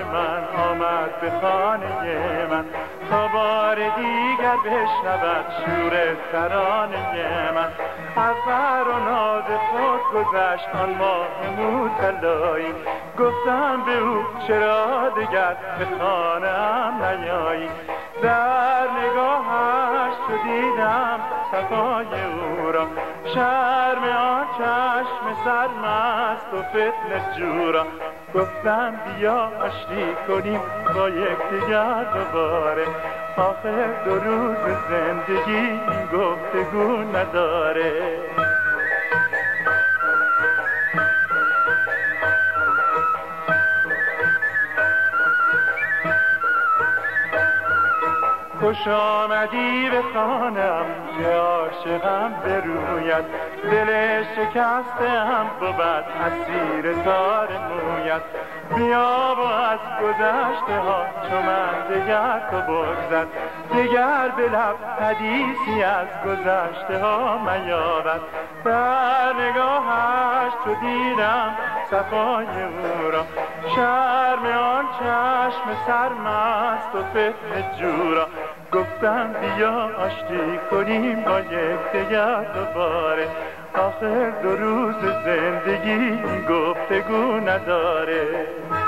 من آمد به خانه من، تا بار دیگر بشنود شور ترانه من. از بر و ناز خود گذشت آن ماه موطلایی، گفتم به او چرا دگر به خانه ام نیایی. در نگاهش چو دیدم صفای او را، شرم آن چشم سرمست و فتنه جو را. گفتم بیا آشتی کنیم با یکدیگر دوباره، آخر 2 روز زندگی این گفتگو نداره. خوش آمدی به خانم که عاشقم بروید، دل شکسته‌ام بود اسیر تار مویت. بیا و از گذشته ها چو من دگر تو بگذر، دگر به لب حدیثی از گذشته ها میابد. در نگاهش چو دیدم صفای او را، شرم آن چشم سرمست و فتنه جو را. گفتم بیا آشتی کنیم با یکدیگر دوباره، آخر 2 روز زندگی این گفتگو نداره.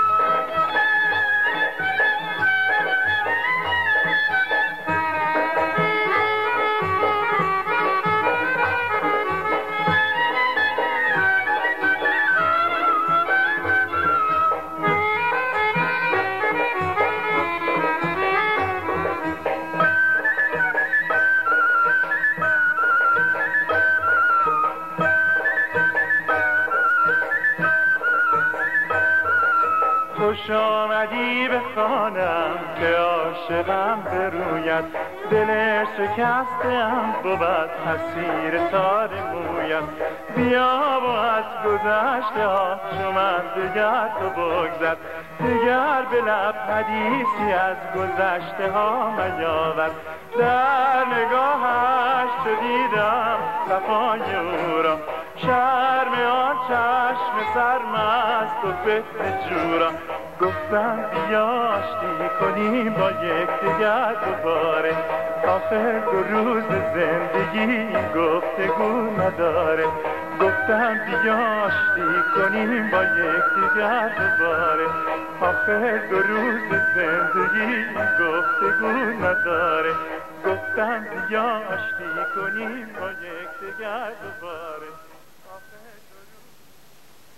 خوش آمدی به خانم که عاشقم بروید، دل شکسته‌ام بود اسیر تار مویت. بیا و از گذشته ها چو من دگر تو بگذر، دگر به لب حدیثی از گذشته ها میاور. در نگاهش چو دیدم صفای او را، شرم آن چشم سرمست و فتنه جو را. گفتم بیا آشتی کنیم با یکدیگر دوباره، آخر 2 روز زندگی این گفتگو نداره. گفتم بیا آشتی کنیم با یکدیگر دوباره، آخر 2 روز زندگی این گفتگو نداره. گفتم بیا آشتی کنیم با یکدیگر دوباره.